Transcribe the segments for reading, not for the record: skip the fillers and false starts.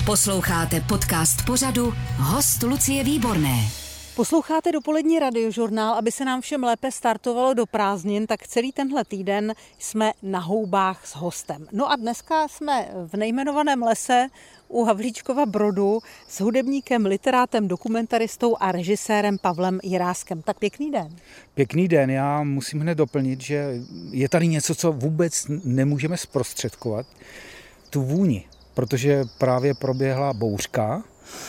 Posloucháte podcast pořadu Host Lucie Výborné. Posloucháte dopolední radiožurnál, aby se nám všem lépe startovalo do prázdnin, tak celý tenhle týden jsme na houbách s hostem. No a dneska jsme v nejmenovaném lese u Havlíčkova Brodu s hudebníkem, literátem, dokumentaristou a režisérem Pavlem Jiráskem. Tak pěkný den. Pěkný den, já musím hned doplnit, že je tady něco, co vůbec nemůžeme zprostředkovat, tu vůni, protože právě proběhla bouřka.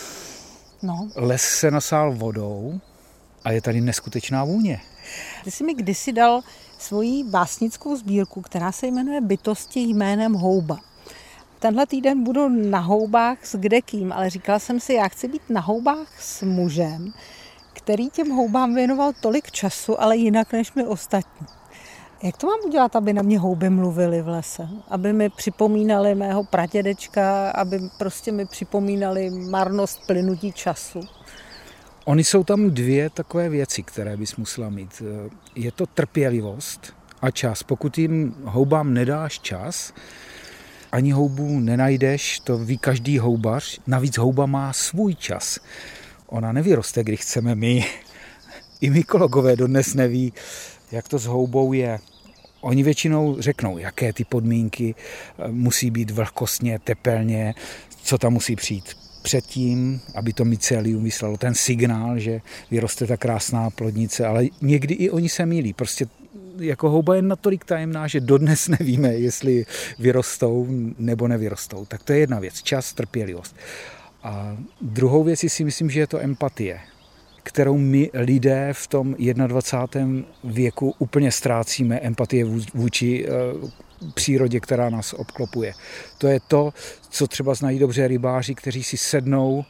No. Les se nasál vodou a je tady neskutečná vůně. Ty jsi mi kdysi dal svoji básnickou sbírku, která se jmenuje Bytosti jménem houba. Tenhle týden budu na houbách s kdekým, ale říkala jsem si, já chci být na houbách s mužem, který těm houbám věnoval tolik času, ale jinak než my ostatní. Jak to mám udělat, aby na mě houby mluvily v lese? Aby mi připomínali mého pradědečka, aby prostě mi připomínali marnost plynutí času? Ony jsou tam dvě takové věci, které bys musela mít. Je to trpělivost a čas. Pokud jim houbám nedáš čas, ani houbu nenajdeš, to ví každý houbař. Navíc houba má svůj čas. Ona nevyroste, když chceme my. I mykologové dodnes neví, jak to s houbou je. Oni většinou řeknou, jaké ty podmínky musí být vlhkostně, tepelně, co tam musí přijít předtím, aby to mycelium vyslalo ten signál, že vyroste ta krásná plodnice, ale někdy i oni se mýlí. Prostě jako houba je natolik tajemná, že dodnes nevíme, jestli vyrostou nebo nevyrostou. Tak to je jedna věc, čas, trpělivost. A druhou věc si myslím, že je to empatie, kterou my lidé v tom 21. věku úplně ztrácíme, empatie vůči přírodě, která nás obklopuje. To je to, co třeba znají dobře rybáři, kteří si sednou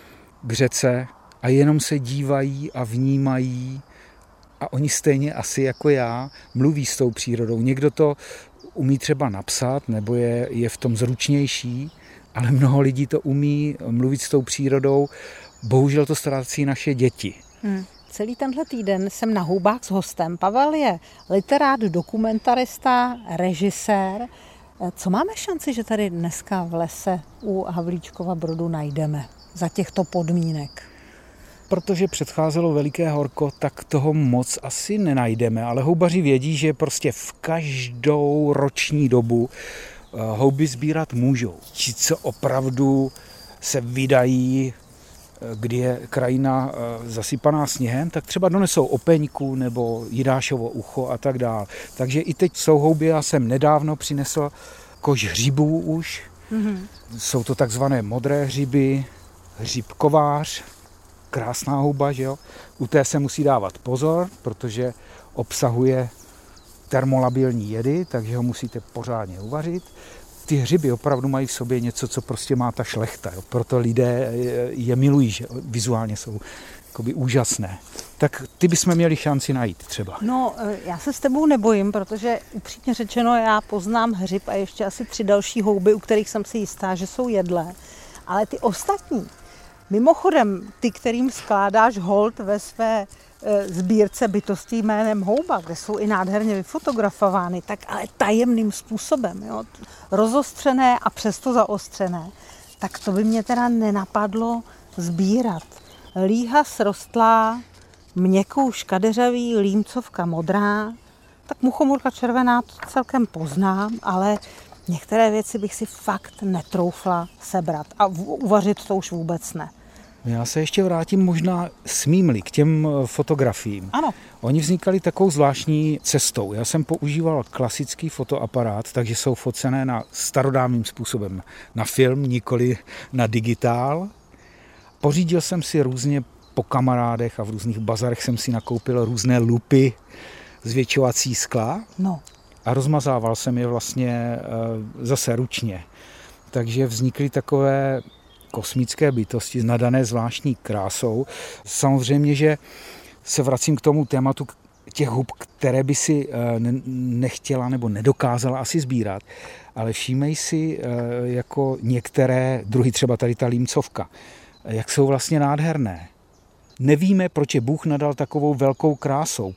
k řece a jenom se dívají a vnímají a oni stejně asi jako já mluví s tou přírodou. Někdo to umí třeba napsat nebo je v tom zručnější, ale mnoho lidí to umí mluvit s tou přírodou. Bohužel to ztrácí naše děti. Celý tenhle týden jsem na houbách s hostem. Pavel je literát, dokumentarista, režisér. Co máme šanci, že tady dneska v lese u Havlíčkova Brodu najdeme za těchto podmínek? Protože předcházelo veliké horko, tak toho moc asi nenajdeme, ale houbaři vědí, že prostě v každou roční dobu houby sbírat můžou. Ti, co opravdu se vydají, kdy je krajina zasypaná sněhem, tak třeba donesou opeňku nebo jidášovo ucho a tak dál. Takže i teď jsou houby, já jsem nedávno přinesl koš hřibů už. Jsou to takzvané modré hřiby, hřibkovář, krásná houba, že jo. U té se musí dávat pozor, protože obsahuje termolabilní jedy, takže ho musíte pořádně uvařit. Ty hřiby opravdu mají v sobě něco, co prostě má ta šlechta. Jo. Proto lidé je milují, že vizuálně jsou jakoby úžasné. Tak ty bychom měli šanci najít třeba. No, já se s tebou nebojím, protože upřímně řečeno já poznám hřib a ještě asi 3 další houby, u kterých jsem si jistá, že jsou jedlé. Ale ty ostatní, mimochodem ty, kterým skládáš hold ve své sbírce Bytosti jménem houba, kde jsou i nádherně vyfotografovány, tak ale tajemným způsobem, jo, rozostřené a přesto zaostřené, tak to by mě teda nenapadlo sbírat. Líha srostlá, měkkou škadeřaví, límcovka modrá, tak muchomurka červená to celkem poznám, ale některé věci bych si fakt netroufla sebrat a uvařit to už vůbec ne. Já se ještě vrátím možná smím-li k těm fotografiím. Ano. Oni vznikaly takovou zvláštní cestou. Já jsem používal klasický fotoaparát, takže jsou focené na starodávným způsobem. Na film, nikoli na digitál. Pořídil jsem si různě po kamarádech a v různých bazarech jsem si nakoupil různé lupy, zvětšovací skla. No. A rozmazával jsem je vlastně zase ručně. Takže vznikly takové kosmické bytosti nadané zvláštní krásou. Samozřejmě, že se vracím k tomu tématu těch hub, které by si nechtěla nebo nedokázala asi sbírat, ale všímej si jako některé druhy, třeba tady ta límcovka, jak jsou vlastně nádherné. Nevíme, proč je Bůh nadal takovou velkou krásou.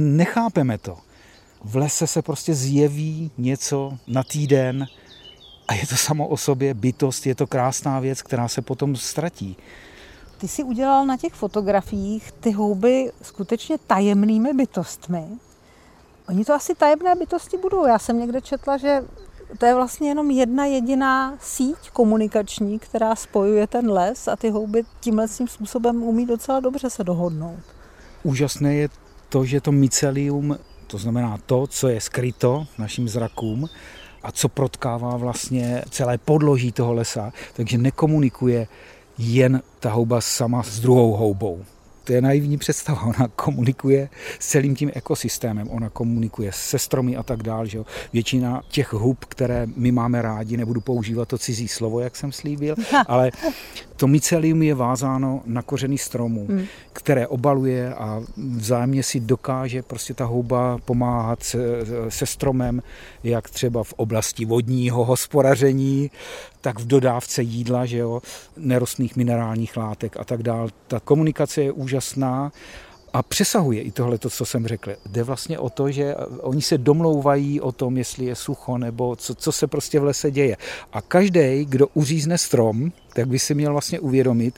Nechápeme to. V lese se prostě zjeví něco na týden A je to samo o sobě bytost, je to krásná věc, která se potom ztratí. Ty jsi udělal na těch fotografiích ty houby skutečně tajemnými bytostmi. Oni to asi tajemné bytosti budou. Já jsem někde četla, že to je vlastně jenom jedna jediná síť komunikační, která spojuje ten les a ty houby tímhle způsobem umí docela dobře se dohodnout. Úžasné je to, že to mycelium, to znamená to, co je skryto našim zrakům a co protkává vlastně celé podloží toho lesa, takže nekomunikuje jen ta houba sama s druhou houbou. To je naivní představa, ona komunikuje s celým tím ekosystémem, ona komunikuje se stromy a tak dál. Že jo? Většina těch hub, které my máme rádi, nebudu používat to cizí slovo, jak jsem slíbil, ale to mycelium je vázáno na kořeny stromů, které obaluje a vzájemně si dokáže prostě ta houba pomáhat se stromem, jak třeba v oblasti vodního hospodaření, tak v dodávce jídla, že jo, nerostných minerálních látek a tak dál. Ta komunikace je úžasná a přesahuje i tohle, co jsem řekl. Jde vlastně o to, že oni se domlouvají o tom, jestli je sucho nebo co se prostě v lese děje. A každý, kdo uřízne strom, tak by si měl vlastně uvědomit,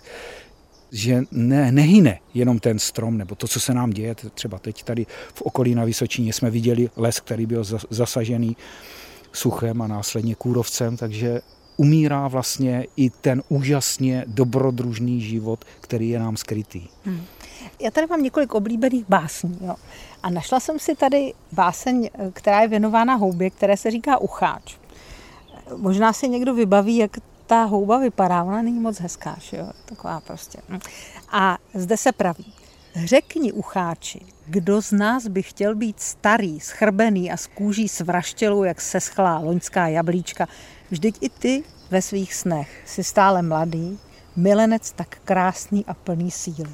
že nehyne jenom ten strom, nebo to, co se nám děje. Třeba teď tady v okolí na Vysočině jsme viděli les, který byl zasažený suchem a následně kůrovcem, takže umírá vlastně i ten úžasně dobrodružný život, který je nám skrytý. Já tady mám několik oblíbených básní. Jo. A našla jsem si tady báseň, která je věnována houbě, které se říká Ucháč. Možná si někdo vybaví, jak ta houba vypadá. Ona není moc hezká, jo? Taková prostě. A zde se praví: řekni, Ucháči, kdo z nás by chtěl být starý, schrbený a s kůží svraštělou, jak seschlá loňská jablíčka. Vždyť i ty ve svých snech jsi stále mladý, milenec tak krásný a plný síly.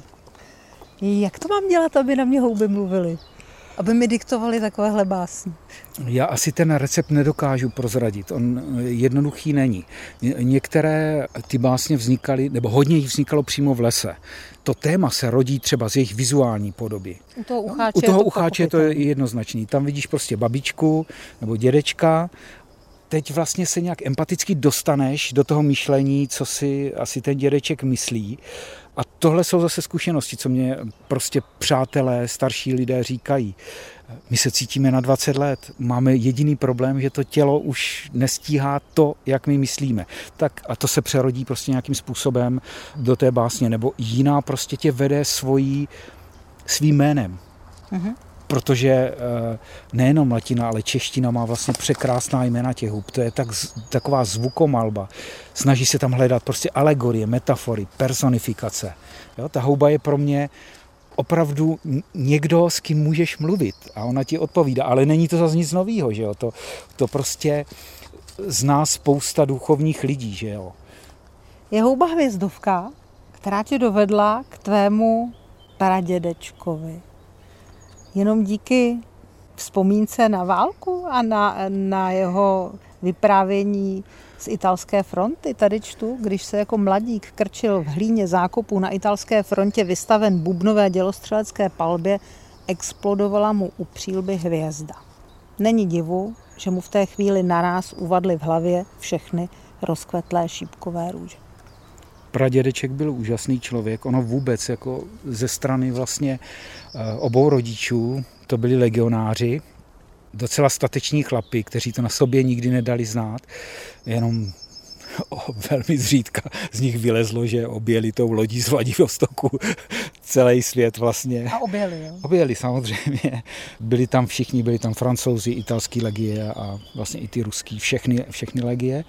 Jak to mám dělat, aby na mě houby mluvily? Aby mi diktovali takovéhle básně? Já asi ten recept nedokážu prozradit, on jednoduchý není. Některé ty básně vznikaly, nebo hodně jich vznikalo přímo v lese. To téma se rodí třeba z jejich vizuální podoby. U toho ucháče je to jednoznačný. Tam vidíš prostě babičku nebo dědečka. Teď vlastně se nějak empaticky dostaneš do toho myšlení, co si asi ten dědeček myslí. A tohle jsou zase zkušenosti, co mě prostě přátelé, starší lidé říkají. My se cítíme na 20 let, máme jediný problém, že to tělo už nestíhá to, jak my myslíme. Tak a to se přerodí prostě nějakým způsobem do té básně, nebo jiná prostě tě vede svým jménem. Protože nejenom latina, ale čeština má vlastně překrásná jména těch hub. To je taková zvukomalba. Snaží se tam hledat prostě alegorie, metafory, personifikace. Jo? Ta houba je pro mě opravdu někdo, s kým můžeš mluvit a ona ti odpovídá. Ale není to zase nic novýho, že jo? To prostě zná spousta duchovních lidí, že jo? Je houba hvězdovka, která tě dovedla k tvému pradědečkovi. Jenom díky vzpomínce na válku a na jeho vyprávění z italské fronty. Tady čtu, když se jako mladík krčil v hlíně zákopu na italské frontě vystaven bubnové dělostřelecké palbě, explodovala mu u přílby hvězda. Není divu, že mu v té chvíli naráz uvadly v hlavě všechny rozkvetlé šípkové růže. Pradědeček byl úžasný člověk, ono vůbec jako ze strany vlastně obou rodičů, to byli legionáři, docela stateční chlapi, kteří to na sobě nikdy nedali znát, jenom velmi zřídka z nich vylezlo, že objeli tou lodí z Vladivostoku celý svět vlastně. A objeli, jo? Objeli, samozřejmě. Byli tam všichni, byli tam Francouzi, italský legie a vlastně i ty ruský, všechny legie.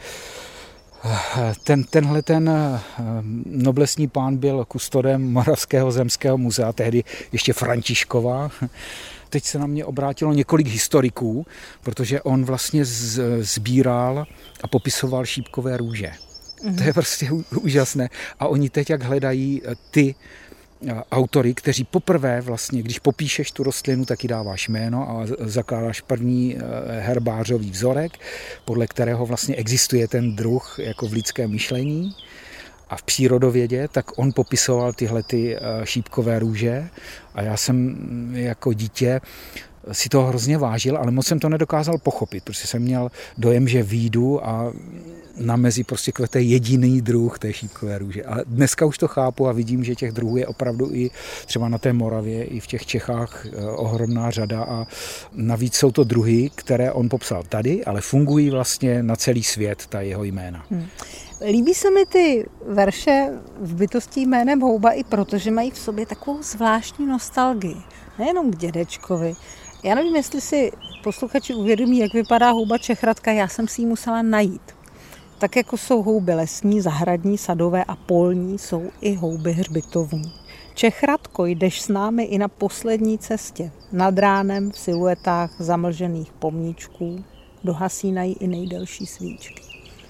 Tenhle noblesní pán byl kustodem Moravského zemského muzea, tehdy ještě Františkova. Teď se na mě obrátilo několik historiků, protože on vlastně sbíral a popisoval šípkové růže. To je prostě úžasné. A oni teď jak hledají ty autory, kteří poprvé vlastně, když popíšeš tu rostlinu, tak ji dáváš jméno a zakládáš první herbářový vzorek, podle kterého vlastně existuje ten druh jako v lidském myšlení. A v přírodovědě, tak on popisoval tyhle ty šípkové růže a já jsem jako dítě si toho hrozně vážil, ale moc jsem to nedokázal pochopit, protože jsem měl dojem, že výjdu a na mezi prostě kvete jediný druh té šípkové růže. Ale dneska už to chápu a vidím, že těch druhů je opravdu i třeba na té Moravě, i v těch Čechách ohromná řada a navíc jsou to druhy, které on popsal tady, ale fungují vlastně na celý svět, ta jeho jména. Líbí se mi ty verše v bytosti jménem houba i proto, že mají v sobě takovou zvláštní nostalgii. Nejenom k dědečkovi. Já nevím, jestli si posluchači uvědomí, jak vypadá houba čechratka, já jsem si ji musela najít. Tak jako jsou houby lesní, zahradní, sadové a polní, jsou i houby hřbitovní. Čechratko, jdeš s námi i na poslední cestě. Nad ránem v siluetách zamlžených pomníčků dohasínají i nejdelší svíčky.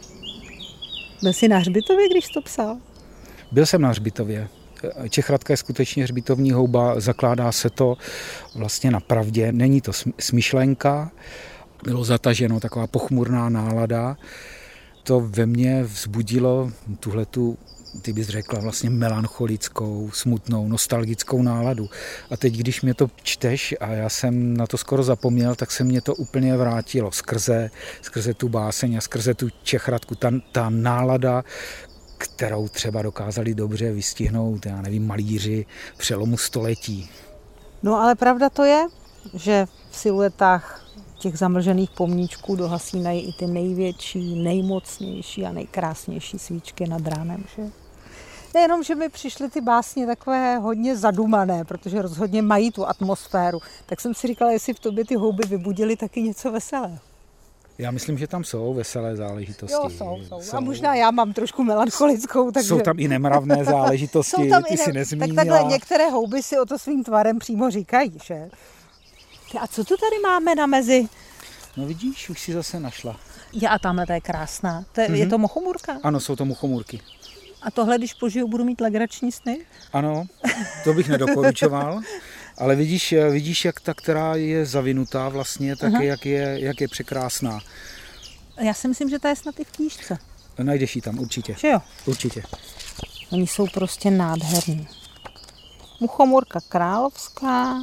Byl jsi na hřbitově, když jsi to psal? Byl jsem na hřbitově. Čechratka je skutečně hřbitovní houba, zakládá se to vlastně na pravdě. Není to smyšlenka, bylo zataženo taková pochmurná nálada. To ve mně vzbudilo tuhletu, ty bys řekla, vlastně melancholickou, smutnou, nostalgickou náladu. A teď, když mě to čteš a já jsem na to skoro zapomněl, tak se mě to úplně vrátilo skrze tu báseň a skrze tu čechratku. Ta nálada, kterou třeba dokázali dobře vystihnout, já nevím, malíři přelomu století. No ale pravda to je, že v siluetách těch zamlžených pomníčků dohasínají i ty největší, nejmocnější a nejkrásnější svíčky nad ránem, že? Nejenom, že mi přišly ty básně takové hodně zadumané, protože rozhodně mají tu atmosféru, tak jsem si říkala, jestli v tobě ty houby vybudily taky něco veselého. Já myslím, že tam jsou veselé záležitosti. Jo, jsou. A možná já mám trošku melancholickou. Takže... Jsou tam i nemravné záležitosti, ty si nezmínila. Tak takhle některé houby si o to svým tvarem přímo říkají, že? A co tu tady máme na mezi? No vidíš, už si zase našla. A tamhle to je krásná. Je to mochomůrka? Ano, jsou to mochomůrky. A tohle, když požiju, budu mít legrační sny? Ano, to bych nedoporučoval. Ale vidíš, jak ta, která je zavinutá vlastně, tak jak je překrásná. Já si myslím, že ta je snad i v knížce. Najdeš ji tam, určitě. Že jo? Určitě. Oni jsou prostě nádherní. Muchomůrka královská,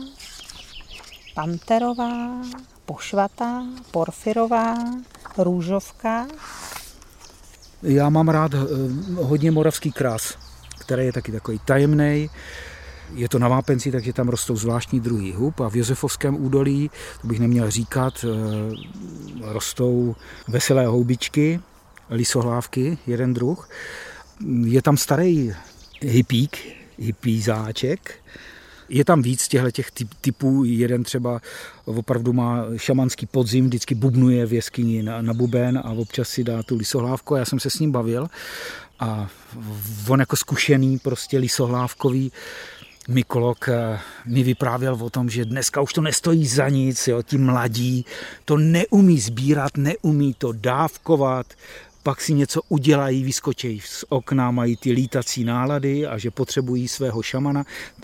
panterová, pošvatá, porfirová, růžovka. Já mám rád hodně moravský krás, který je taky takový tajemnej. Je to na vápenci, takže tam rostou zvláštní druhy hub a v Josefovském údolí, to bych neměl říkat, rostou veselé houbičky, lisohlávky, jeden druh. Je tam starý hypízáček. Je tam víc těch typů, jeden třeba opravdu má šamanský podzim, vždycky bubnuje v jeskyni na buben a občas si dá tu lisohlávku. Já jsem se s ním bavil a on jako zkušený prostě lisohlávkový mykolog mi vyprávěl o tom, že dneska už to nestojí za nic, jo, ti mladí to neumí sbírat, neumí to dávkovat, pak si něco udělají, vyskočí z okna, mají ty lítací nálady a že potřebují svého šamana,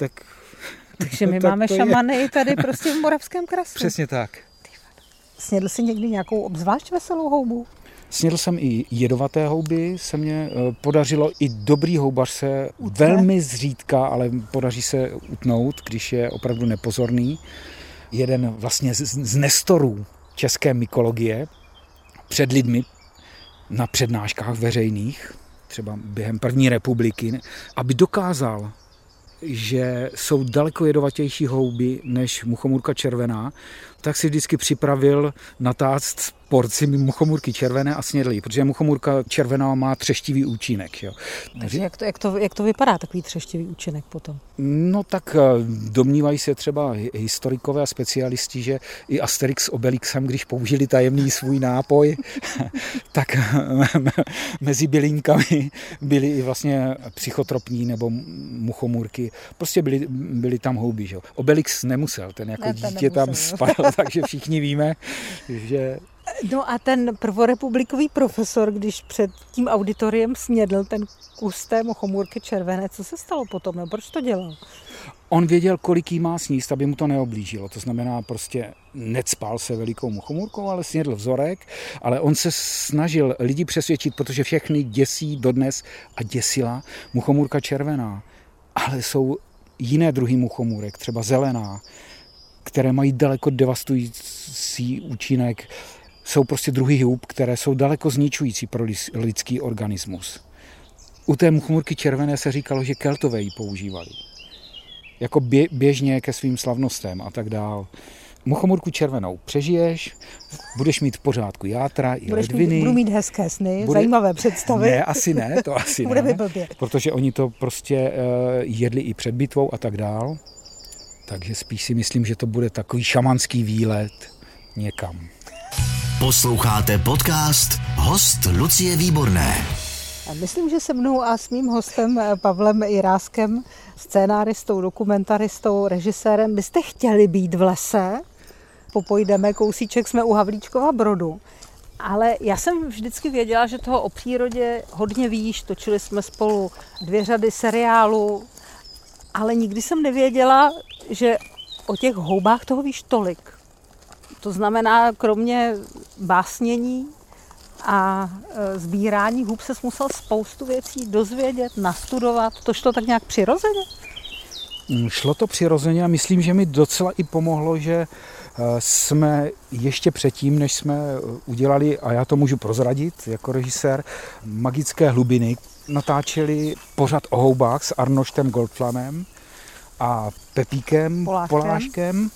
takže my máme šamany tady prostě v Moravském krasu. Přesně tak. Snědl jsi někdy nějakou obzvlášť veselou houbu? Snědl jsem i jedovaté houby, se mně podařilo i dobrý houbař se velmi zřídka, ale podaří se utnout, když je opravdu nepozorný. Jeden vlastně z nestorů české mykologie před lidmi na přednáškách veřejných, třeba během první republiky, aby dokázal, že jsou daleko jedovatější houby než muchomůrka červená, tak si vždycky připravil natáct porci muchomůrky červené a snědl ji, protože muchomůrka červená má třeštivý účinek. Jo. Takže jak to vypadá, takový třeštivý účinek potom? No tak domnívají se třeba historikové a specialisti, že i Asterix s Obelixem, když použili tajemný svůj nápoj, tak mezi bylinkami byly i vlastně psychotropní nebo muchomůrky. Prostě byly tam houby. Že? Obelix nemusel, ten jako dítě tam spadl, takže všichni víme, že... No a ten prvorepublikový profesor, když před tím auditoriem snědl ten kus té mochomůrky červené, co se stalo potom? No, proč to dělal? On věděl, kolik jí má sníst, aby mu to neoblížilo. To znamená, prostě necpal se velikou muchomůrkou, ale snědl vzorek, ale on se snažil lidi přesvědčit, protože všechny děsí dodnes a děsila muchomůrka červená. Ale jsou jiné druhy muchomůrek, třeba zelená, které mají daleko devastující účinek. Jsou prostě druhy hub, které jsou daleko zničující pro lidský organismus. U té muchomůrky červené se říkalo, že Keltové ji používali. Jako běžně ke svým slavnostem a tak dál. Muchomůrku červenou přežiješ, budeš mít v pořádku játra i ledviny. Budu mít hezké sny, zajímavé představy. Ne, asi ne, to asi Bude ne. mi blbě. Protože oni to prostě jedli i před bitvou a tak dál. Takže spíš si myslím, že to bude takový šamanský výlet někam. Posloucháte podcast Host Lucie Výborné. Myslím, že se mnou a s mým hostem Pavlem Jiráskem, scénáristou, dokumentaristou, režisérem, byste chtěli být v lese. Popojdeme kousíček, jsme u Havlíčkova Brodu. Ale já jsem vždycky věděla, že toho o přírodě hodně víš, točili jsme spolu 2 řady seriálu, ale nikdy jsem nevěděla, že o těch houbách toho víš tolik. To znamená, kromě básnění a sbírání hub ses musel spoustu věcí dozvědět, nastudovat. To šlo tak nějak přirozeně? Šlo to přirozeně a myslím, že mi docela i pomohlo, že jsme ještě předtím, než jsme udělali, a já to můžu prozradit jako režisér, Magické hlubiny, natáčeli pořad o houbách s Arnoštem Goldflamem a Pepíkem Poláškem.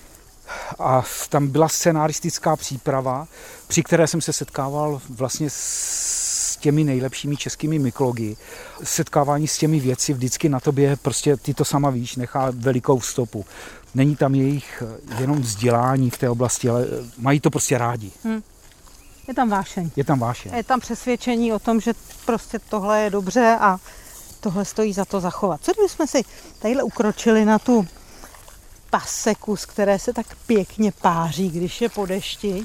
A tam byla scenaristická příprava, při které jsem se setkával vlastně s těmi nejlepšími českými mykology. Setkávání s těmi věci vždycky na tobě, prostě ty to sama víš, nechá velikou stopu. Není tam jejich jenom vzdělání v té oblasti, ale mají to prostě rádi. Je tam vášeň. Je tam vášeň. Je tam přesvědčení o tom, že prostě tohle je dobře a tohle stojí za to zachovat. Co kdybychom si tadyhle ukročili na tu paseku, z které se tak pěkně páří, když je po dešti.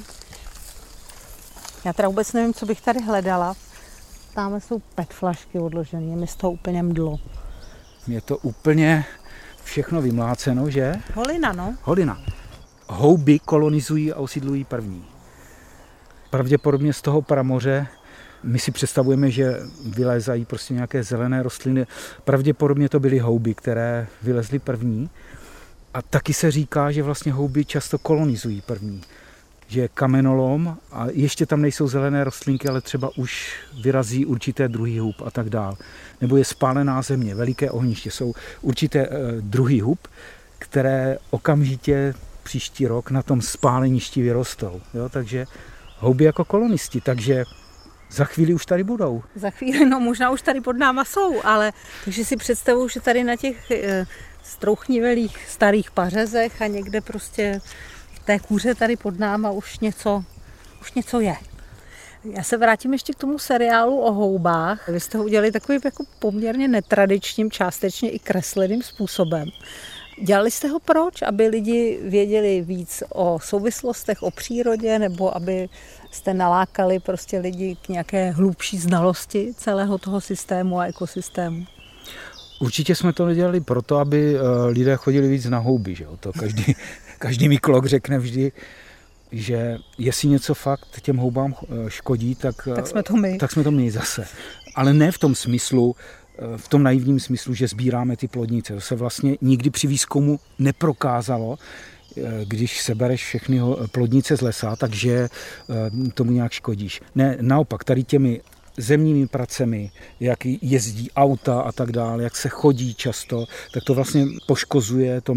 Já teda vůbec nevím, co bych tady hledala. Tam jsou PET flašky odložené, mi z toho úplně mdlo. Je to úplně všechno vymláceno, že? Holina, no. Holina. Houby kolonizují a osídlují první. Pravděpodobně z toho pramoře my si představujeme, že vylézají prostě nějaké zelené rostliny. Pravděpodobně to byly houby, které vylezly první. A taky se říká, že vlastně houby často kolonizují první. Že je kamenolom a ještě tam nejsou zelené rostlinky, ale třeba už vyrazí určité druhy hub a tak dál. Nebo je spálená země, veliké ohniště. Jsou určité druhy hub, které okamžitě příští rok na tom spáleništi vyrostou. Jo? Takže houby jako kolonisti, takže za chvíli už tady budou. Za chvíli, no možná už tady pod náma jsou, ale takže si představuju, že tady na těch strouchnivelých starých pařezech a někde prostě v té kůře tady pod náma už něco je. Já se vrátím ještě k tomu seriálu o houbách. Vy jste ho udělali takovým jako poměrně netradičním, částečně i kresleným způsobem. Dělali jste ho proč? Aby lidi věděli víc o souvislostech, o přírodě, nebo aby jste nalákali prostě lidi k nějaké hlubší znalosti celého toho systému a ekosystému? Určitě jsme to nedělali proto, aby lidé chodili víc na houby. Že? To každý mykolog řekne vždy, že jestli něco fakt těm houbám škodí, tak jsme to my zase. Ale ne v tom smyslu, v tom naivním smyslu, že sbíráme ty plodnice. To se vlastně nikdy při výzkumu neprokázalo, když sebereš všechny plodnice z lesa, takže tomu nějak škodíš. Ne, naopak, tady těmi zemními pracemi, jak jezdí auta a tak dále, jak se chodí často, tak to vlastně poškozuje tu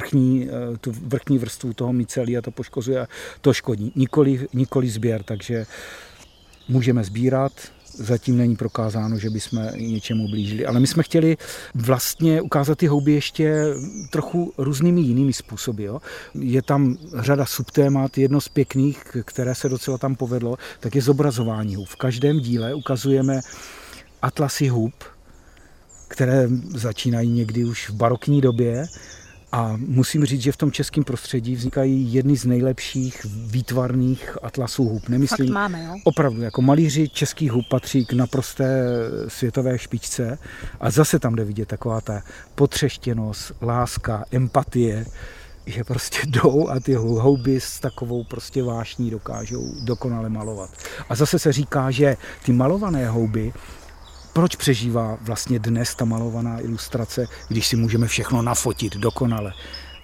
vrchní vrstvu toho mycelí a to poškozuje a to škodí. Nikoli sběr, takže můžeme sbírat, zatím není prokázáno, že bychom něčemu blížili. Ale my jsme chtěli vlastně ukázat ty houby ještě trochu různými jinými způsoby. Jo? Je tam řada subtémat, jedno z pěkných, které se docela tam povedlo, tak je zobrazování hub. V každém díle ukazujeme atlasy hub, které začínají někdy už v barokní době. A musím říct, že v tom českém prostředí vznikají jedny z nejlepších výtvarných atlasů hub. Nemyslím, máme, jo? Opravdu, jako malíři českých hub patří k naprosté světové špičce a zase tam jde vidět taková ta potřeštěnost, láska, empatie, že prostě jdou a ty houby s takovou prostě vášní dokážou dokonale malovat. A zase se říká, že ty malované houby, proč přežívá vlastně dnes ta malovaná ilustrace, když si můžeme všechno nafotit dokonale?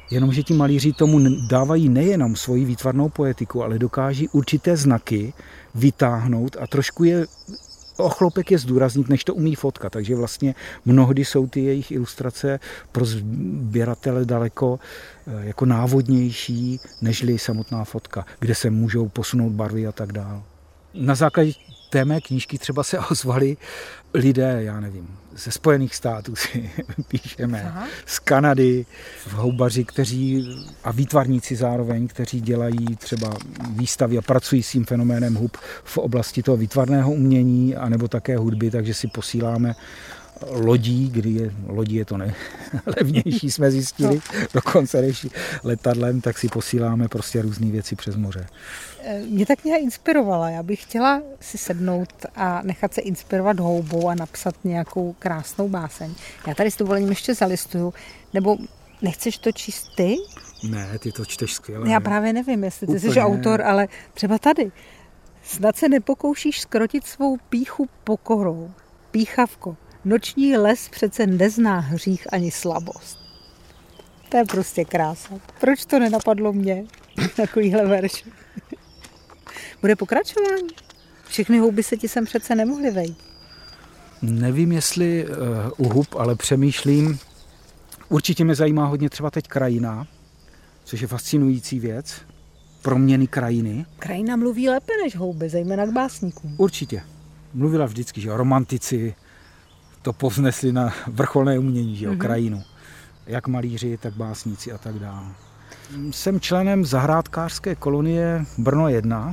Jenomže ti malíři tomu dávají nejenom svoji výtvarnou poetiku, ale dokáží určité znaky vytáhnout a trošku je o chloupek je zdůraznit, než to umí fotka. Takže vlastně mnohdy jsou ty jejich ilustrace pro sběratele daleko jako návodnější, nežli samotná fotka, kde se můžou posunout barvy a tak dále. Na základě té mé knížky třeba se ozvali lidé, já nevím, ze Spojených států si píšeme, z Kanady, houbaři, kteří a výtvarníci zároveň, kteří dělají třeba výstavy a pracují s tím fenoménem hub v oblasti toho výtvarného umění anebo také hudby, takže si posíláme lodí, lodí je to levnější, jsme zjistili, dokonce než letadlem, tak si posíláme prostě různé věci přes moře. Mě tak kniha inspirovala. Já bych chtěla si sednout a nechat se inspirovat houbou a napsat nějakou krásnou báseň. Já tady s dovolením ještě zalistuju. Nebo nechceš to číst ty? Ne, ty to čteš skvěle. Já právě nevím, jestli ty jsi autor, ale třeba tady. Snad se nepokoušíš skrotit svou pýchu pokorou. Pýchavko. Noční les přece nezná hřích ani slabost. To je prostě krása. Proč to nenapadlo mě? Takovýhle verš. Bude pokračování? Všechny houby se ti sem přece nemohly vejít. Nevím, jestli u hub, ale přemýšlím. Určitě mě zajímá hodně třeba teď krajina, což je fascinující věc. Proměny krajiny. Krajina mluví lépe než houby, zejména k básníkům. Určitě. Mluvila vždycky, že romantici to povznesli na vrcholné umění, že krajinu. Jak malíři, tak básníci a tak dále. Jsem členem zahrádkářské kolonie Brno 1,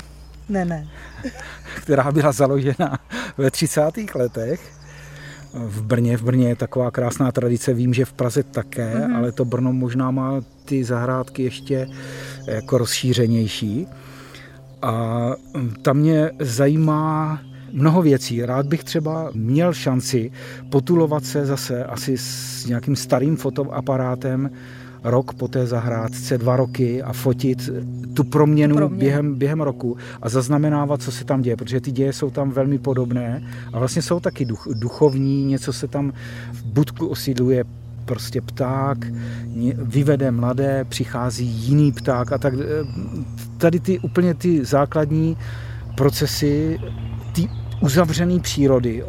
která byla založena ve 30. letech v Brně. V Brně je taková krásná tradice, vím, že v Praze také, ale to Brno možná má ty zahrádky ještě jako rozšířenější. A tam mě zajímá mnoho věcí. Rád bych třeba měl šanci potulovat se zase asi s nějakým starým fotoaparátem rok po té zahrádce, 2 roky a fotit tu proměnu během roku a zaznamenávat, co se tam děje, protože ty děje jsou tam velmi podobné a vlastně jsou taky duchovní, něco se tam v budku osídluje prostě pták, vyvede mladé, přichází jiný pták a tak. Tady úplně ty základní procesy ty uzavřené přírody,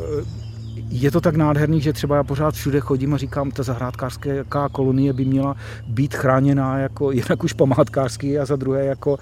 je to tak nádherný, že třeba já pořád všude chodím a říkám, ta zahrádkářská kolonie by měla být chráněná jako jednak už památkářský a za druhé jako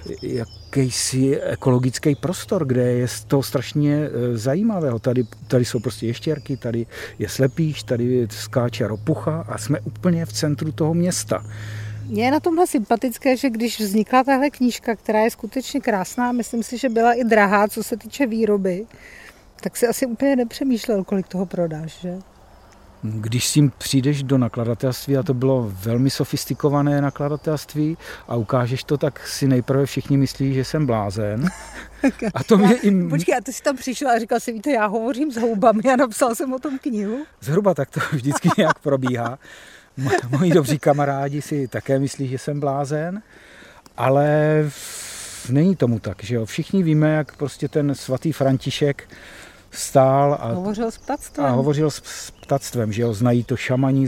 jakýsi ekologický prostor, kde je to strašně zajímavého. Tady jsou prostě ještěrky, tady je slepýš, tady skáče ropucha a jsme úplně v centru toho města. Mně je na tomhle sympatické, že když vznikla tahle knížka, která je skutečně krásná, myslím si, že byla i drahá, co se týče výroby, tak si asi úplně nepřemýšlel, kolik toho prodáš, že? Když s tím přijdeš do nakladatelství, a to bylo velmi sofistikované nakladatelství, a ukážeš to, tak si nejprve všichni myslí, že jsem blázen. A to mě Počkej, a ty jsi tam přišel a říkal si, víte, já hovořím s houbami a napsal jsem o tom knihu? Zhruba tak to vždycky nějak probíhá. Moji dobří kamarádi si také myslí, že jsem blázen, ale není tomu tak, že jo. Všichni víme, jak prostě ten svatý František stál a hovořil s ptactvem, že jo. Znají to šamani,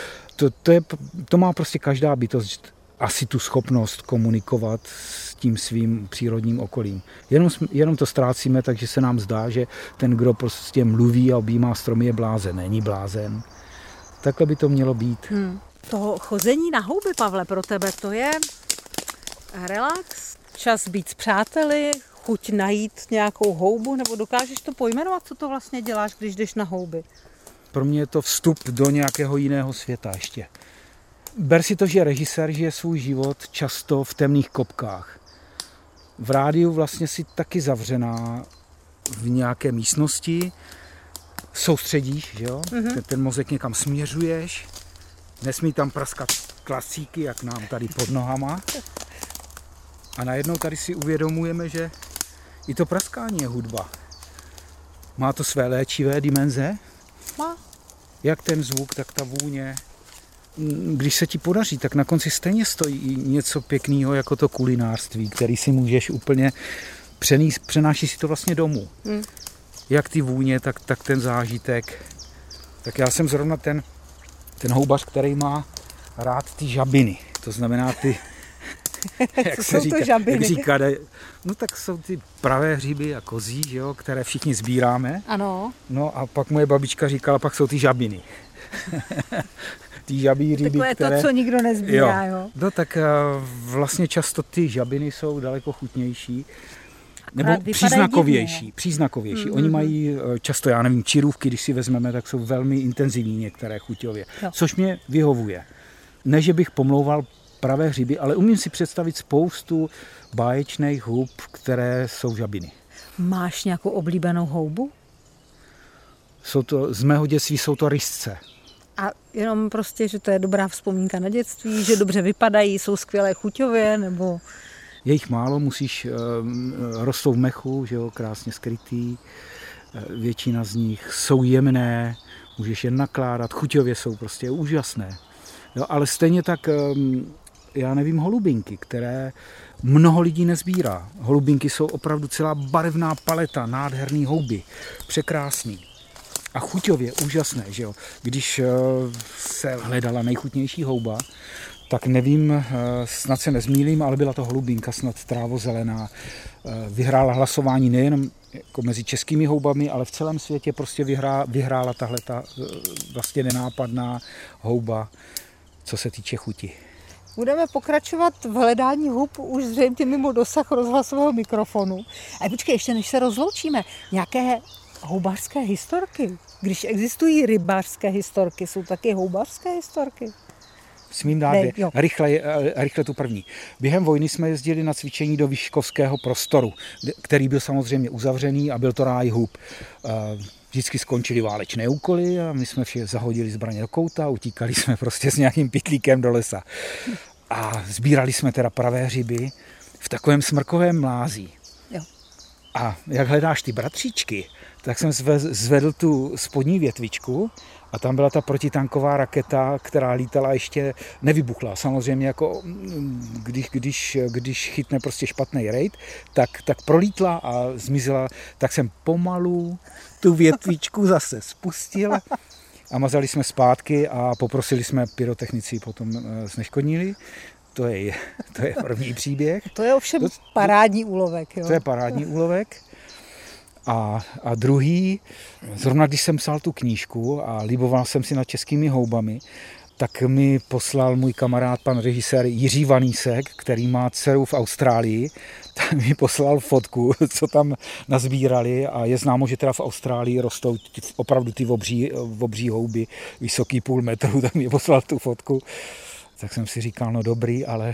to má prostě každá bytost asi tu schopnost komunikovat s tím svým přírodním okolím. Jenom to ztrácíme, takže se nám zdá, že ten, kdo prostě mluví a objímá stromy, je blázen. Není blázen. Takhle by to mělo být. Toho chození na houby, Pavle, pro tebe to je relax, čas být s přáteli, chuť najít nějakou houbu, nebo dokážeš to pojmenovat, co to vlastně děláš, když jdeš na houby? Pro mě je to vstup do nějakého jiného světa ještě. Ber si to, že režisér žije svůj život často v temných kopkách. V rádiu vlastně si taky zavřená v nějaké místnosti, soustředíš, že jo? Ten mozek někam směřuješ, nesmí tam praskat klasíky, jak nám tady pod nohama. A najednou tady si uvědomujeme, že i to praskání je hudba. Má to své léčivé dimenze? Má. Jak ten zvuk, tak ta vůně. Když se ti podaří, tak na konci stejně stojí něco pěkného, jako to kulinářství, který si můžeš úplně přenést, přenáší si to vlastně domů. Jak ty vůně, tak ten zážitek. Tak já jsem zrovna ten houbař, který má rád ty žabiny. To znamená ty, jak se říká, no tak jsou ty pravé hříby a kozí, že jo, které všichni sbíráme. Ano. No a pak moje babička říkala, pak jsou ty žabiny. Ty žabí hříby, takové které... to, co nikdo nezbírá, jo. No tak vlastně často ty žabiny jsou daleko chutnější. Nebo příznakovější. Oni mají často, já nevím, čirůvky, když si vezmeme, tak jsou velmi intenzivní některé chuťově, což mě vyhovuje. Ne, že bych pomlouval pravé hříby, ale umím si představit spoustu báječných hub, které jsou žabiny. Máš nějakou oblíbenou houbu? Z mého dětství jsou to rysce. A jenom prostě, že to je dobrá vzpomínka na dětství, že dobře vypadají, jsou skvělé chuťově, nebo... Je jich málo, rostou v mechu, že jo, krásně skrytý. Většina z nich jsou jemné, můžeš je nakládat, chuťově jsou prostě úžasné. Jo, ale stejně tak, já nevím, holubinky, které mnoho lidí nezbírá. Holubinky jsou opravdu celá barevná paleta, nádherný houby, překrásný. A chuťově úžasné, že jo. Když se hledala nejchutnější houba, tak nevím, snad se nezmýlím, ale byla to holubinka, snad trávozelená. Vyhrála hlasování nejen jako mezi českými houbami, ale v celém světě prostě vyhrála tahleta vlastně nenápadná houba, co se týče chuti. Budeme pokračovat v hledání hub už zřejmě mimo dosah rozhlasového mikrofonu. A počkej, ještě než se rozloučíme, nějaké houbařské historky? Když existují rybářské historky, jsou taky houbařské historky? Smím dát rychle tu první. Během vojny jsme jezdili na cvičení do Vyškovského prostoru, který byl samozřejmě uzavřený a byl to ráj hub. Vždycky skončily válečné úkoly a my jsme vše zahodili zbraně do kouta a utíkali jsme prostě s nějakým pytlíkem do lesa. A sbírali jsme teda pravé hřiby v takovém smrkovém mlází. Jo. A jak hledáš ty bratříčky, tak jsem zvedl tu spodní větvičku a tam byla ta protitanková raketa, která lítala ještě, nevybuchla. Samozřejmě jako když chytne prostě špatný raid, tak prolítla a zmizela. Tak jsem pomalu tu větvičku zase spustil a mazali jsme zpátky a poprosili jsme pyrotechnici, potom zneškodnili. To je první příběh. To je ovšem parádní úlovek. Jo? To je parádní úlovek. A druhý, zrovna když jsem psal tu knížku a liboval jsem si nad českými houbami, tak mi poslal můj kamarád, pan režisér Jiří Vanísek, který má dceru v Austrálii, tak mi poslal fotku, co tam nazbírali a je známo, že teda v Austrálii rostou opravdu ty obří houby, vysoký 0,5 metru, tak mi poslal tu fotku. Tak jsem si říkal, no dobrý, ale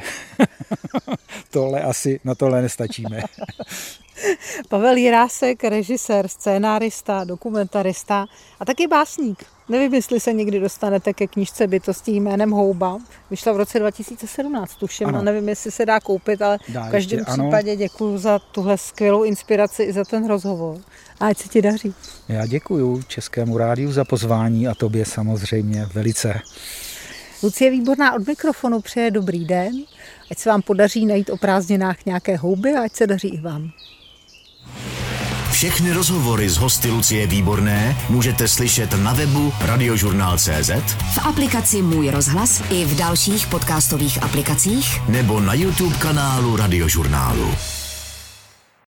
na tohle nestačíme. Pavel Jirásek, režisér, scénárista, dokumentarista a taky básník. Nevím, jestli se někdy dostanete ke knížce bytostí jménem Houba. Vyšla v roce 2017, tuším, ano. A nevím, jestli se dá koupit, ale v každém případě děkuju za tuhle skvělou inspiraci i za ten rozhovor. A ať se ti daří. Já děkuju Českému rádiu za pozvání a tobě samozřejmě velice. Lucie Výborná od mikrofonu přeje dobrý den, ať se vám podaří najít o prázdninách nějaké houby a ať se daří i vám. Všechny rozhovory s hosty Lucie Výborné můžete slyšet na webu Radiožurnál.cz, v aplikaci Můj rozhlas i v dalších podcastových aplikacích nebo na YouTube kanálu Radiožurnálu.